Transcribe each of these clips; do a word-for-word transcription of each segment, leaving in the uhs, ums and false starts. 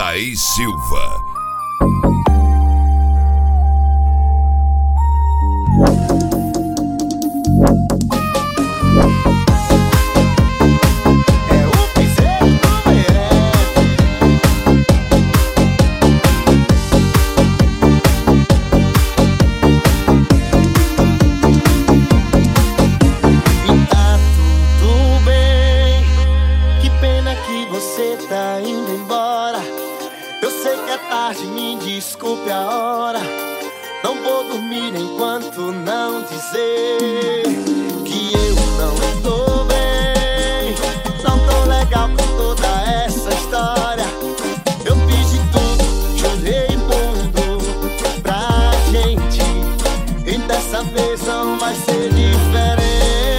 Thaís Silva. Tá indo embora. Eu sei que é tarde, me desculpe a hora. Não vou dormir enquanto não dizer que eu não tô bem. Não tô legal com toda essa história. Eu fiz de tudo, jurei mundo pra gente, e dessa vez não vai ser diferente.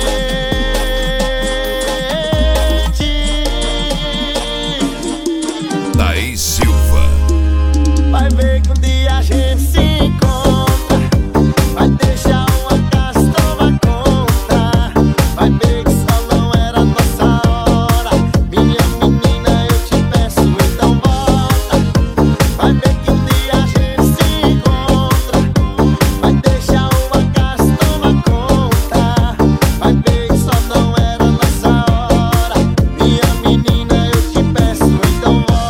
Thaís Silva. Vai ver que um dia a gente se encontra. Vai deixar uma casa, toma conta. Vai ver que só não era nossa hora. Minha menina, eu te peço, então volta. Vai ver que um dia a gente se encontra. Vai deixar uma casa, toma conta. Vai ver que só não era nossa hora. Minha menina, eu te peço, então volta.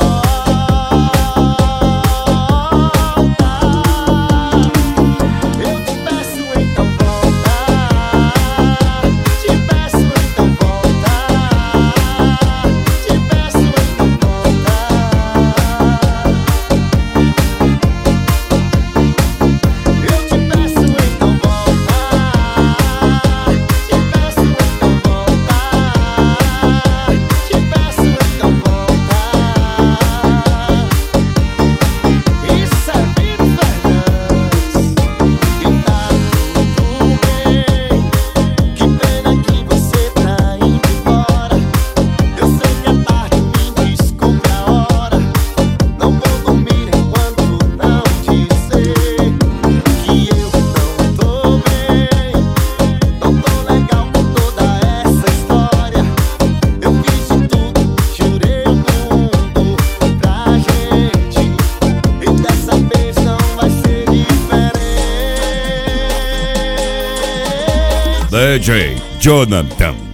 D J Jonathan.